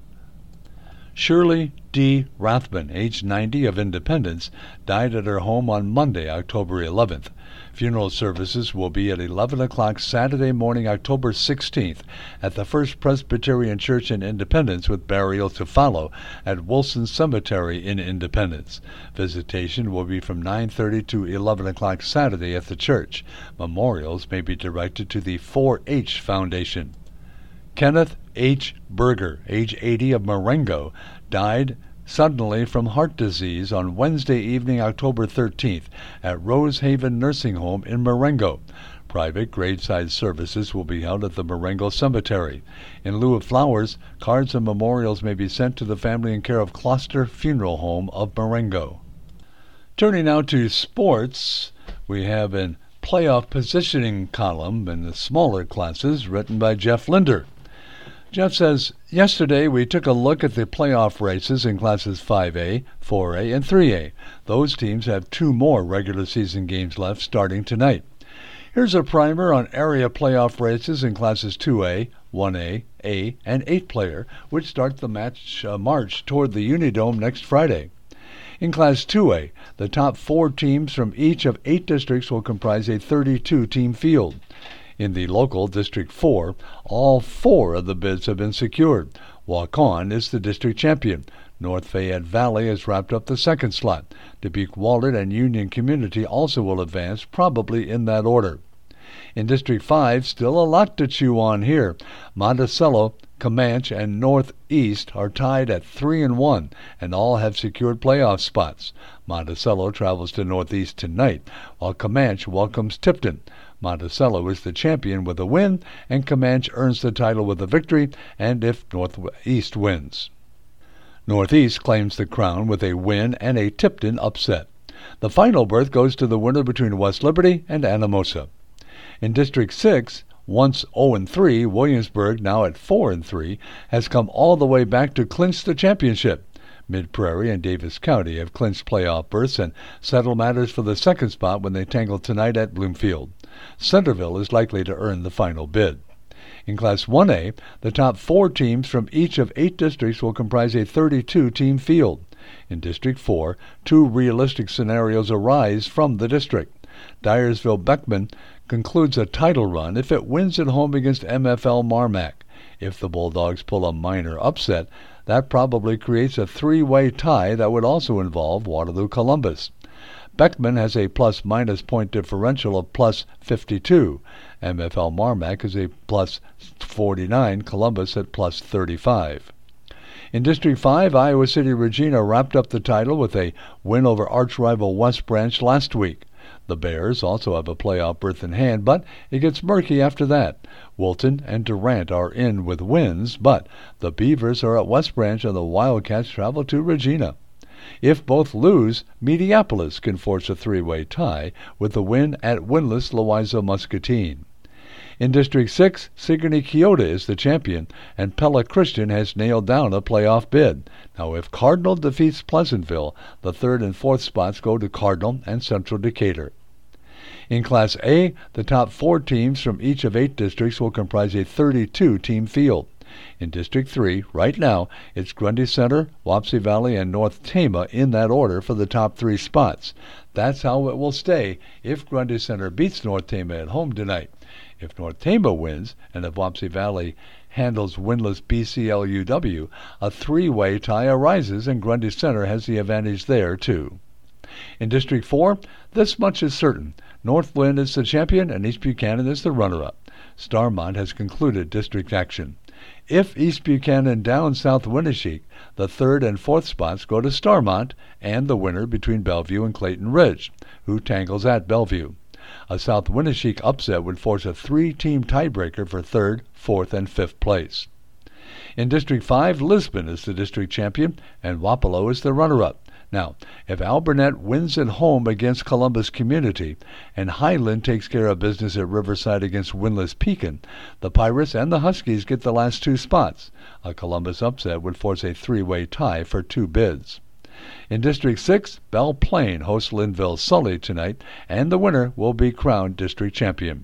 Speaker 1: Shirley D. Rathman, age ninety, of Independence, died at her home on Monday, October eleventh. Funeral services will be at eleven o'clock Saturday morning, October sixteenth, at the First Presbyterian Church in Independence, with burial to follow at Wilson Cemetery in Independence. Visitation will be from nine thirty to eleven o'clock Saturday at the church. Memorials may be directed to the four H Foundation. Kenneth H. Berger, age eighty, of Marengo, died suddenly from heart disease on Wednesday evening, October thirteenth, at Rose Haven Nursing Home in Marengo. Private graveside services will be held at the Marengo Cemetery. In lieu of flowers, cards and memorials may be sent to the family in care of Closter Funeral Home of Marengo. Turning now to sports, we have an playoff positioning column in the smaller classes written by Jeff Linder. Jeff says, yesterday we took a look at the playoff races in classes five A, four A, and three A. Those teams have two more regular season games left starting tonight. Here's a primer on area playoff races in classes two A, one A, A, and eight player, which start the match uh, march toward the Unidome next Friday. In Class two A, the top four teams from each of eight districts will comprise a thirty-two team field. In the local District four, all four of the bids have been secured. Waukon is the district champion. North Fayette Valley has wrapped up the second slot. Dubuque Walden and Union Community also will advance, probably in that order. In District five, still a lot to chew on here. Monticello, Comanche, and Northeast are tied at three and one, and all have secured playoff spots. Monticello travels to Northeast tonight, while Comanche welcomes Tipton. Monticello is the champion with a win, and Comanche earns the title with a victory, and if Northeast wins. Northeast claims the crown with a win and a Tipton upset. The final berth goes to the winner between West Liberty and Anamosa. In District six, once oh and three, Williamsburg, now at four and three, has come all the way back to clinch the championship. Mid-Prairie and Davis County have clinched playoff berths and settle matters for the second spot when they tangle tonight at Bloomfield. Centerville is likely to earn the final bid. In Class one A, the top four teams from each of eight districts will comprise a thirty-two team field. In District four, two realistic scenarios arise from the district. Dyersville-Beckman concludes a title run if it wins at home against M F L Marmac. If the Bulldogs pull a minor upset, that probably creates a three-way tie that would also involve Waterloo-Columbus. Beckman has a plus-minus point differential of plus fifty-two. M F L Marmac is a plus forty-nine, Columbus at plus thirty-five. In District five, Iowa City-Regina wrapped up the title with a win over arch-rival West Branch last week. The Bears also have a playoff berth in hand, but it gets murky after that. Woolton and Durant are in with wins, but the Beavers are at West Branch and the Wildcats travel to Regina. If both lose, Mediapolis can force a three-way tie with the win at winless Louisa-Muscatine. In District six, Sigourney-Keota is the champion, and Pella Christian has nailed down a playoff bid. Now, if Cardinal defeats Pleasantville, the third and fourth spots go to Cardinal and Central Decatur. In Class A, the top four teams from each of eight districts will comprise a thirty-two team field. In District three, right now, it's Grundy Center, Wapsie Valley, and North Tama in that order for the top three spots. That's how it will stay if Grundy Center beats North Tama at home tonight. If North Tama wins, and if Wapsie Valley handles winless B C L U W, a three-way tie arises, and Grundy Center has the advantage there, too. In District four, this much is certain. Northland is the champion and East Buchanan is the runner-up. Starmont has concluded district action. If East Buchanan downs South Winneshiek, the third and fourth spots go to Starmont and the winner between Bellevue and Clayton Ridge, who tangles at Bellevue. A South Winneshiek upset would force a three-team tiebreaker for third, fourth, and fifth place. In District five, Lisbon is the district champion and Wapello is the runner-up. Now, if Alburnett wins at home against Columbus Community and Highland takes care of business at Riverside against winless Pekin, the Pirates and the Huskies get the last two spots. A Columbus upset would force a three-way tie for two bids. In District six, Belle Plaine hosts Linville Sully tonight, and the winner will be crowned district champion.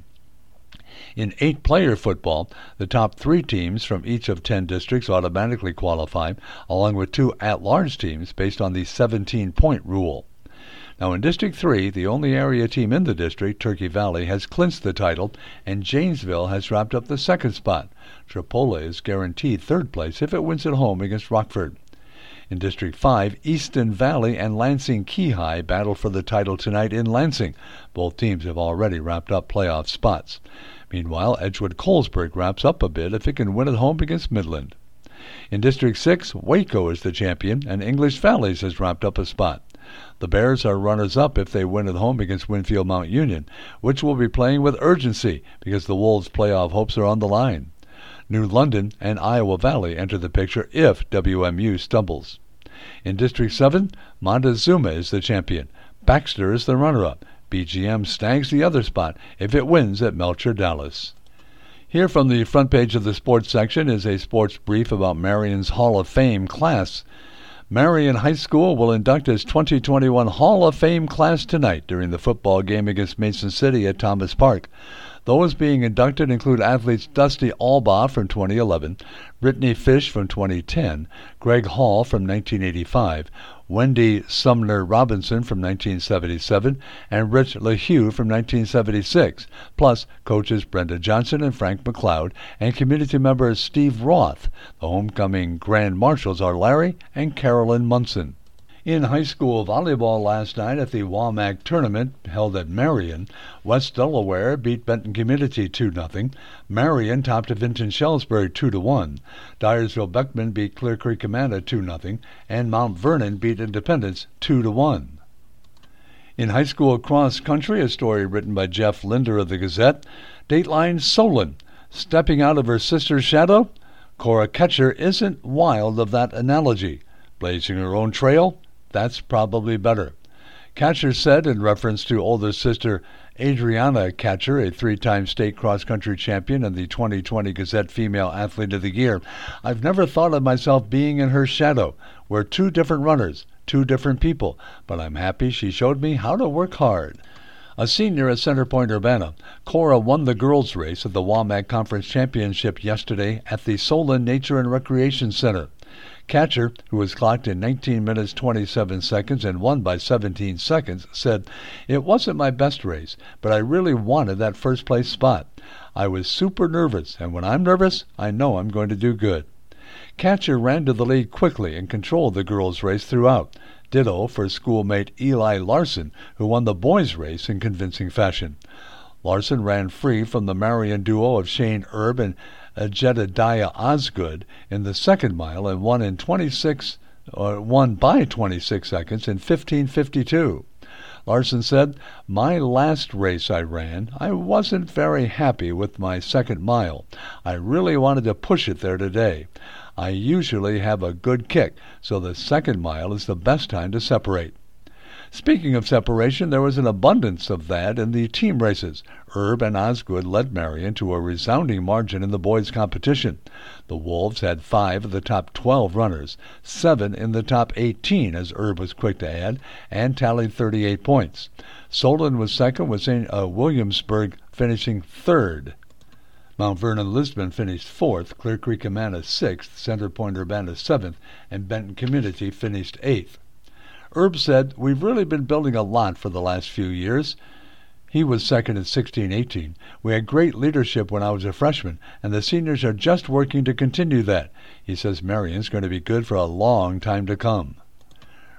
Speaker 1: In eight-player football, the top three teams from each of ten districts automatically qualify, along with two at-large teams based on the seventeen-point rule. Now in District three, the only area team in the district, Turkey Valley, has clinched the title, and Janesville has wrapped up the second spot. Chipola is guaranteed third place if it wins at home against Rockford. In District five, Easton Valley and Lansing Keyhigh battle for the title tonight in Lansing. Both teams have already wrapped up playoff spots. Meanwhile, Edgewood-Colesburg wraps up a bid if it can win at home against Midland. In District six, Waco is the champion, and English Valleys has wrapped up a spot. The Bears are runners-up if they win at home against Winfield Mount Union, which will be playing with urgency because the Wolves' playoff hopes are on the line. New London and Iowa Valley enter the picture if W M U stumbles. In District seven, Montezuma is the champion. Baxter is the runner-up. B G M snags the other spot if it wins at Melcher Dallas. Here from the front page of the sports section is a sports brief about Marion's Hall of Fame class. Marion High School will induct its twenty twenty-one Hall of Fame class tonight during the football game against Mason City at Thomas Park. Those being inducted include athletes Dusty Albaugh from twenty eleven, Brittany Fish from twenty ten, Greg Hall from nineteen eighty-five, Wendy Sumner Robinson from nineteen seventy-seven, and Rich LeHue from nineteen seventy-six, plus coaches Brenda Johnson and Frank McLeod, and community member Steve Roth. The homecoming Grand Marshals are Larry and Carolyn Munson. In high school volleyball last night at the WAMAC tournament held at Marion, West Delaware beat Benton Community two nothing. Marion topped Vinton Shellsburg two to one. Dyersville-Beckman beat Clear Creek Amana two nothing, and Mount Vernon beat Independence two to one. In high school cross country, a story written by Jeff Linder of the Gazette, Dateline Solon, stepping out of her sister's shadow? Cora Ketcher isn't wild of that analogy. Blazing her own trail? That's probably better. Katcher said in reference to older sister Adriana Katcher, a three-time state cross-country champion and the twenty twenty Gazette Female Athlete of the Year, I've never thought of myself being in her shadow. We're two different runners, two different people, but I'm happy she showed me how to work hard. A senior at Center Point Urbana, Cora won the girls' race at the WAMAC Conference Championship yesterday at the Solon Nature and Recreation Center. Katcher, who was clocked in nineteen minutes twenty-seven seconds and won by seventeen seconds, said, "It wasn't my best race, but I really wanted that first-place spot. I was super nervous, and when I'm nervous, I know I'm going to do good." Katcher ran to the lead quickly and controlled the girls' race throughout. Ditto for schoolmate Eli Larson, who won the boys' race in convincing fashion. Larson ran free from the Marion duo of Shane Erb and Jedediah Osgood in the second mile and won in twenty-six, or won by twenty-six seconds in fifteen fifty-two. Larson said, "My last race I ran, I wasn't very happy with my second mile. I really wanted to push it there today. I usually have a good kick, so the second mile is the best time to separate." Speaking of separation, there was an abundance of that in the team races. Erb and Osgood led Marion to a resounding margin in the boys' competition. The Wolves had five of the top twelve runners, seven in the top eighteen, as Erb was quick to add, and tallied thirty-eight points. Solon was second, with Saint Uh, Williamsburg finishing third. Mount Vernon Lisbon finished fourth, Clear Creek Amana sixth, Center Point Urbana seventh, and Benton Community finished eighth. Erb said, "We've really been building a lot for the last few years." He was second in sixteen eighteen. "We had great leadership when I was a freshman, and the seniors are just working to continue that." He says Marion's going to be good for a long time to come.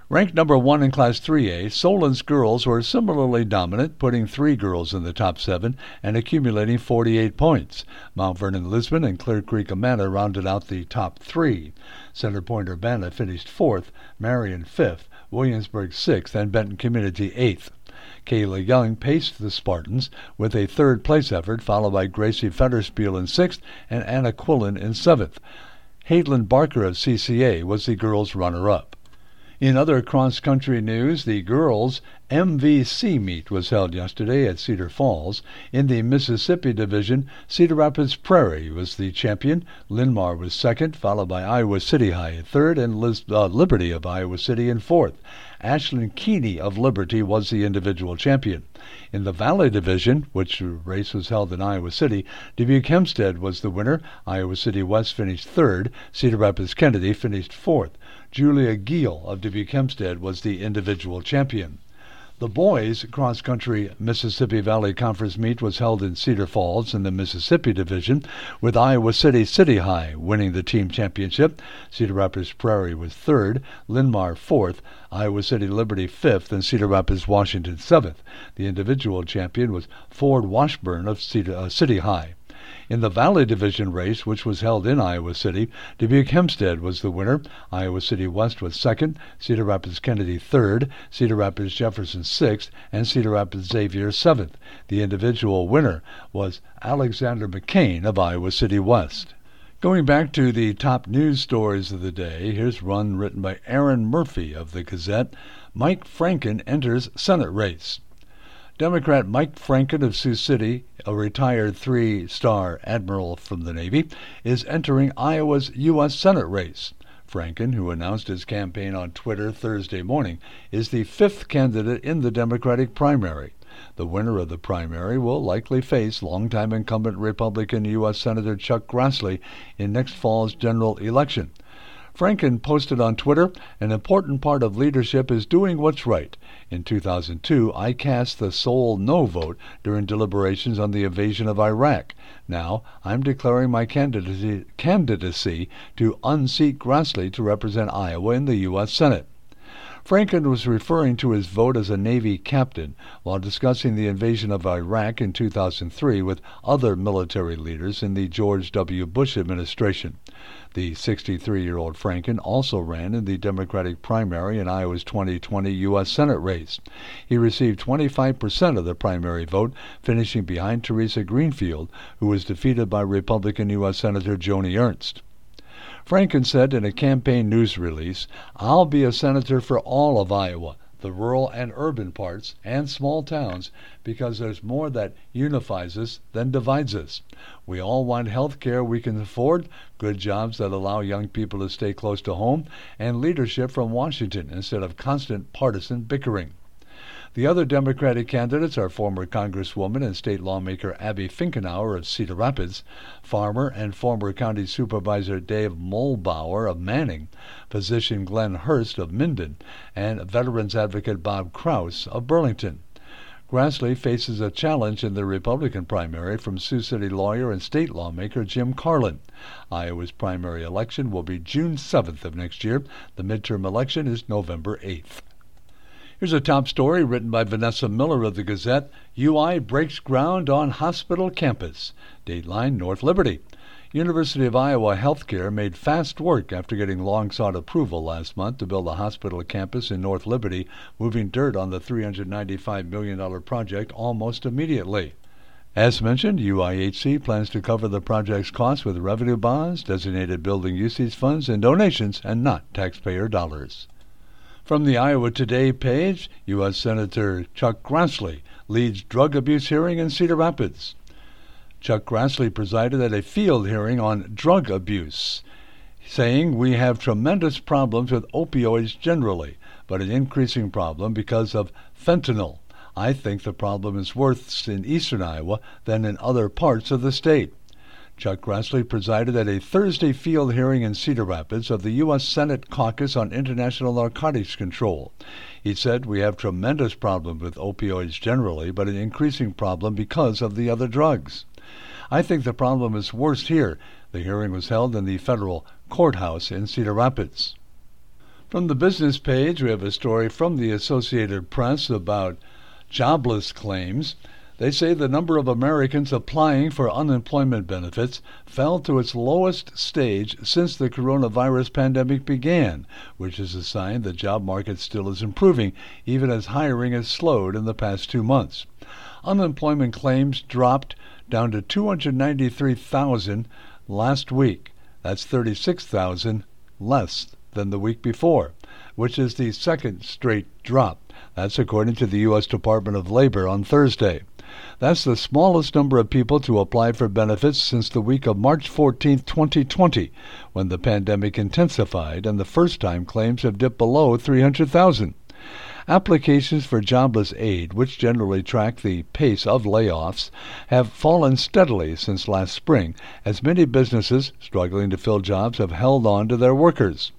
Speaker 1: Ranked number one in Class three A, Solon's girls were similarly dominant, putting three girls in the top seven and accumulating forty-eight points. Mount Vernon Lisbon and Clear Creek Amana rounded out the top three. Center Point Urbana finished fourth, Marion fifth, Williamsburg sixth, and Benton Community eighth. Kayla Young paced the Spartans with a third-place effort, followed by Gracie Fetterspiel in sixth and Anna Quillen in seventh. Hadelyn Barker of C C A was the girls' runner-up. In other cross-country news, the girls' M V C meet was held yesterday at Cedar Falls. In the Mississippi Division, Cedar Rapids Prairie was the champion. Linn-Mar was second, followed by Iowa City High in third, and Liz, uh, Liberty of Iowa City in fourth. Ashlyn Keeney of Liberty was the individual champion. In the Valley Division, which race was held in Iowa City, Dubuque Hempstead was the winner. Iowa City West finished third. Cedar Rapids Kennedy finished fourth. Julia Giel of Dubuque Hempstead was the individual champion. The boys' cross-country Mississippi Valley Conference meet was held in Cedar Falls in the Mississippi Division, with Iowa City City High winning the team championship. Cedar Rapids Prairie was third, Linn-Mar fourth, Iowa City Liberty fifth, and Cedar Rapids Washington seventh. The individual champion was Ford Washburn of Cedar, uh, City High. In the Valley Division race, which was held in Iowa City, Dubuque Hempstead was the winner. Iowa City West was second, Cedar Rapids Kennedy third, Cedar Rapids Jefferson sixth, and Cedar Rapids Xavier seventh. The individual winner was Alexander McCain of Iowa City West. Going back to the top news stories of the day, here's one written by Aaron Murphy of the Gazette. Mike Franken enters Senate race. Democrat Mike Franken of Sioux City, a retired three-star admiral from the Navy, is entering Iowa's U S Senate race. Franken, who announced his campaign on Twitter Thursday morning, is the fifth candidate in the Democratic primary. The winner of the primary will likely face longtime incumbent Republican U S Senator Chuck Grassley in next fall's general election. Franken posted on Twitter, "An important part of leadership is doing what's right. In two thousand two, I cast the sole no vote during deliberations on the invasion of Iraq. Now, I'm declaring my candidacy, candidacy to unseat Grassley to represent Iowa in the U S Senate." Franken was referring to his vote as a Navy captain while discussing the invasion of Iraq in two thousand three with other military leaders in the George W. Bush administration. The sixty-three-year-old Franken also ran in the Democratic primary in Iowa's twenty twenty U S Senate race. He received twenty-five percent of the primary vote, finishing behind Teresa Greenfield, who was defeated by Republican U S Senator Joni Ernst. Franken said in a campaign news release, "I'll be a senator for all of Iowa, the rural and urban parts, and small towns, because there's more that unifies us than divides us. We all want health care we can afford, good jobs that allow young people to stay close to home, and leadership from Washington instead of constant partisan bickering." The other Democratic candidates are former Congresswoman and state lawmaker Abby Finkenauer of Cedar Rapids, farmer and former County Supervisor Dave Mulbauer of Manning, physician Glenn Hurst of Minden, and veterans advocate Bob Kraus of Burlington. Grassley faces a challenge in the Republican primary from Sioux City lawyer and state lawmaker Jim Carlin. Iowa's primary election will be June seventh of next year. The midterm election is November eighth. Here's a top story written by Vanessa Miller of the Gazette. U I breaks ground on hospital campus. Dateline, North Liberty. University of Iowa Healthcare made fast work after getting long-sought approval last month to build a hospital campus in North Liberty, moving dirt on the three hundred ninety-five million dollars project almost immediately. As mentioned, U I H C plans to cover the project's costs with revenue bonds, designated building usage funds, and donations, and not taxpayer dollars. From the Iowa Today page, U S Senator Chuck Grassley leads drug abuse hearing in Cedar Rapids. Chuck Grassley presided at a field hearing on drug abuse, saying, "We have tremendous problems with opioids generally, but an increasing problem because of fentanyl. I think the problem is worse in eastern Iowa than in other parts of the state." Chuck Grassley presided at a Thursday field hearing in Cedar Rapids of the U S Senate Caucus on International Narcotics Control. He said, "We have tremendous problems with opioids generally, but an increasing problem because of the other drugs. I think the problem is worse here." The hearing was held in the federal courthouse in Cedar Rapids. From the business page, we have a story from the Associated Press about jobless claims. They say the number of Americans applying for unemployment benefits fell to its lowest stage since the coronavirus pandemic began, which is a sign the job market still is improving, even as hiring has slowed in the past two months. Unemployment claims dropped down to two hundred ninety-three thousand last week. That's thirty-six thousand less than the week before, which is the second straight drop. That's according to the U S Department of Labor on Thursday. That's the smallest number of people to apply for benefits since the week of March fourteenth, twenty twenty, when the pandemic intensified and the first time claims have dipped below three hundred thousand. Applications for jobless aid, which generally track the pace of layoffs, have fallen steadily since last spring, as many businesses struggling to fill jobs have held on to their workers.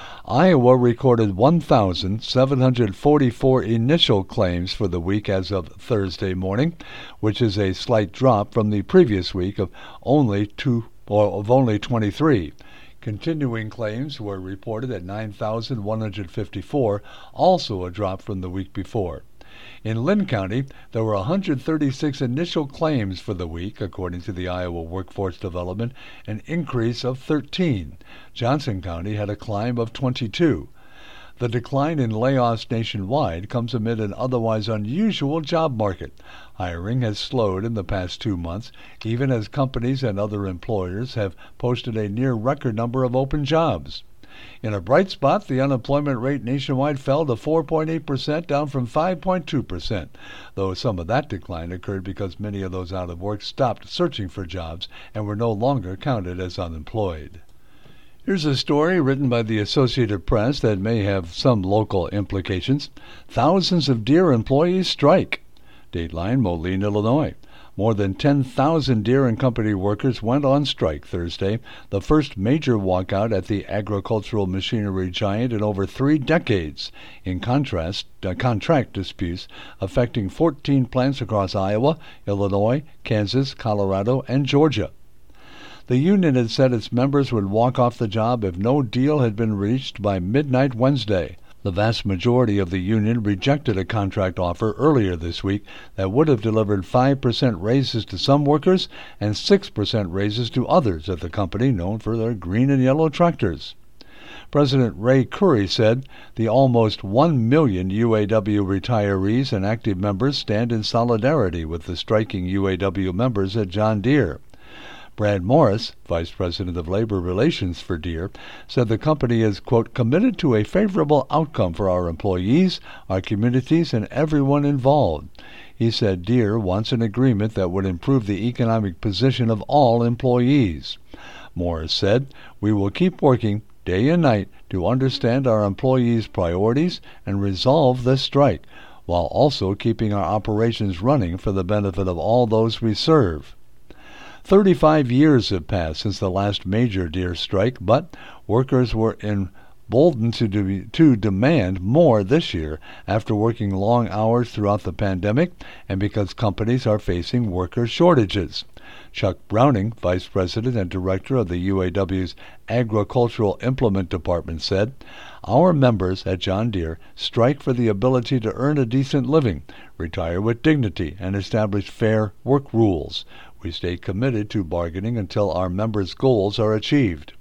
Speaker 1: Iowa recorded one thousand seven hundred forty-four initial claims for the week as of Thursday morning, which is a slight drop from the previous week of only two or of only twenty-three. Continuing claims were reported at nine thousand one hundred fifty-four, also a drop from the week before. In Lynn County, there were one hundred thirty-six initial claims for the week, according to the Iowa Workforce Development, an increase of thirteen. Johnson County had a climb of twenty-two. The decline in layoffs nationwide comes amid an otherwise unusual job market. Hiring has slowed in the past two months, even as companies and other employers have posted a near-record number of open jobs. In a bright spot, the unemployment rate nationwide fell to four point eight percent, down from five point two percent, though some of that decline occurred because many of those out of work stopped searching for jobs and were no longer counted as unemployed. Here's a story written by the Associated Press that may have some local implications. Thousands of Deere employees strike. Dateline, Moline, Illinois. More than ten thousand Deere and Company workers went on strike Thursday, the first major walkout at the agricultural machinery giant in over three decades. In contrast, uh, contract disputes affecting fourteen plants across Iowa, Illinois, Kansas, Colorado, and Georgia. The union had said its members would walk off the job if no deal had been reached by midnight Wednesday. The vast majority of the union rejected a contract offer earlier this week that would have delivered five percent raises to some workers and six percent raises to others at the company known for their green and yellow tractors. President Ray Curry said the almost one million U A W retirees and active members stand in solidarity with the striking U A W members at John Deere. Brad Morris, Vice President of Labor Relations for Deere, said the company is, quote, committed to a favorable outcome for our employees, our communities, and everyone involved. He said Deere wants an agreement that would improve the economic position of all employees. Morris said, we will keep working day and night to understand our employees' priorities and resolve this strike, while also keeping our operations running for the benefit of all those we serve. Thirty-five years have passed since the last major Deere strike, but workers were emboldened to, de- to demand more this year after working long hours throughout the pandemic and because companies are facing worker shortages. Chuck Browning, Vice President and Director of the U A W's Agricultural Implement Department, said, our members at John Deere strike for the ability to earn a decent living, retire with dignity, and establish fair work rules. We stay committed to bargaining until our members' goals are achieved.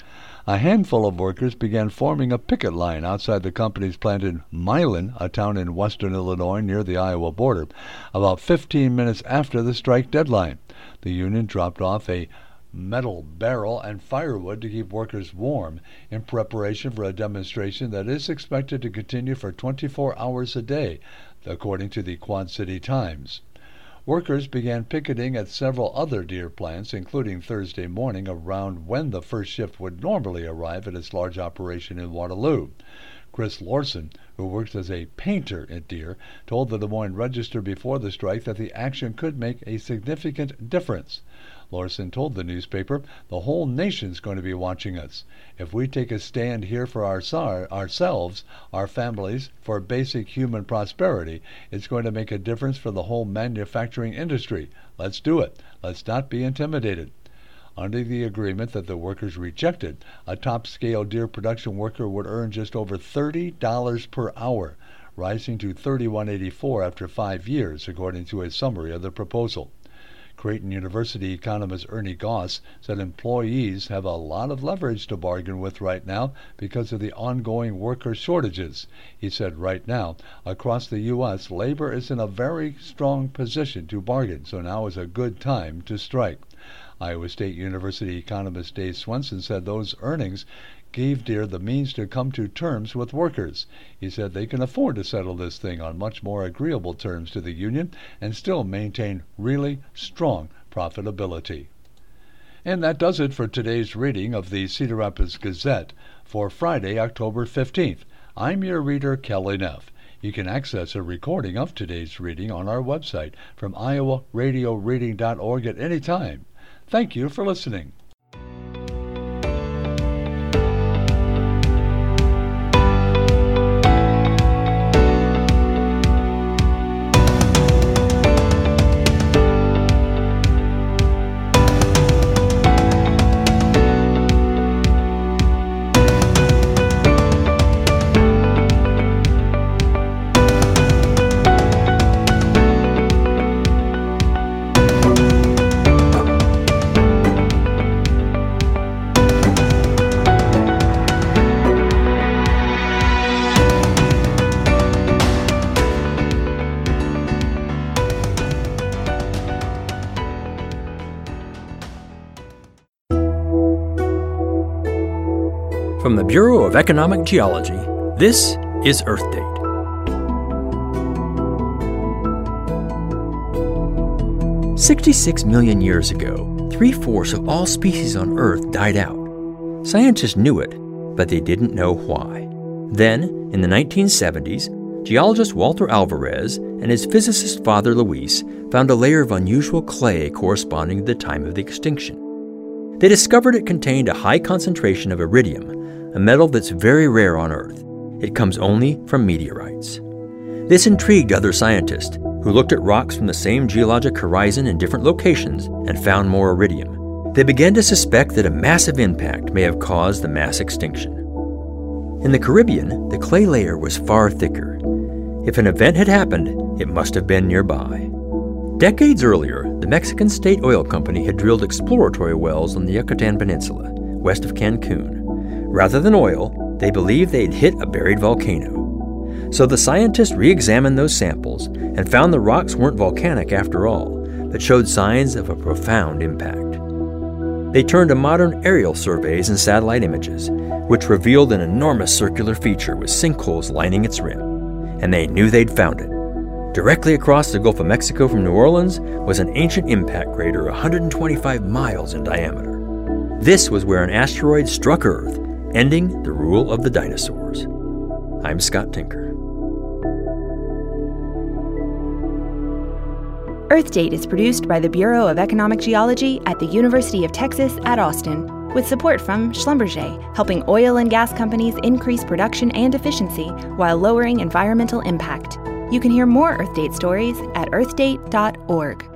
Speaker 1: A handful of workers began forming a picket line outside the company's plant in Milan, a town in western Illinois near the Iowa border, about fifteen minutes after the strike deadline. The union dropped off a metal barrel and firewood to keep workers warm in preparation for a demonstration that is expected to continue for twenty-four hours a day, according to the Quad City Times. Workers began picketing at several other Deere plants, including Thursday morning, around when the first shift would normally arrive at its large operation in Waterloo. Chris Lorson, who works as a painter at Deere, told the Des Moines Register before the strike that the action could make a significant difference. Lorson told the newspaper, the whole nation's going to be watching us. If we take a stand here for our, ourselves, our families, for basic human prosperity, it's going to make a difference for the whole manufacturing industry. Let's do it. Let's not be intimidated. Under the agreement that the workers rejected, a top-scale deer production worker would earn just over thirty dollars per hour, rising to thirty-one dollars and eighty-four cents after five years, according to a summary of the proposal. Creighton University economist Ernie Goss said employees have a lot of leverage to bargain with right now because of the ongoing worker shortages. He said right now, across the U S, labor is in a very strong position to bargain, so now is a good time to strike. Iowa State University economist Dave Swenson said those earnings gave Deere the means to come to terms with workers. He said they can afford to settle this thing on much more agreeable terms to the union and still maintain really strong profitability. And that does it for today's reading of the Cedar Rapids Gazette for Friday, October fifteenth. I'm your reader, Kelly Neff. You can access a recording of today's reading on our website from iowa radio reading dot org at any time. Thank you for listening.
Speaker 2: From the Bureau of Economic Geology, this is Earth Date. sixty-six million years ago, three-fourths of all species on Earth died out. Scientists knew it, but they didn't know why. Then, in the nineteen seventies, geologist Walter Alvarez and his physicist father Luis found a layer of unusual clay corresponding to the time of the extinction. They discovered it contained a high concentration of iridium, a metal that's very rare on Earth. It comes only from meteorites. This intrigued other scientists, who looked at rocks from the same geologic horizon in different locations and found more iridium. They began to suspect that a massive impact may have caused the mass extinction. In the Caribbean, the clay layer was far thicker. If an event had happened, it must have been nearby. Decades earlier, the Mexican State Oil Company had drilled exploratory wells on the Yucatan Peninsula, west of Cancun. Rather than oil, they believed they'd hit a buried volcano. So the scientists re-examined those samples and found the rocks weren't volcanic after all, but showed signs of a profound impact. They turned to modern aerial surveys and satellite images, which revealed an enormous circular feature with sinkholes lining its rim, and they knew they'd found it. Directly across the Gulf of Mexico from New Orleans was an ancient impact crater one hundred twenty-five miles in diameter. This was where an asteroid struck Earth, ending the rule of the dinosaurs. I'm Scott Tinker.
Speaker 3: Earth Date is produced by the Bureau of Economic Geology at the University of Texas at Austin, with support from Schlumberger, helping oil and gas companies increase production and efficiency while lowering environmental impact. You can hear more Earth Date stories at earth date dot org.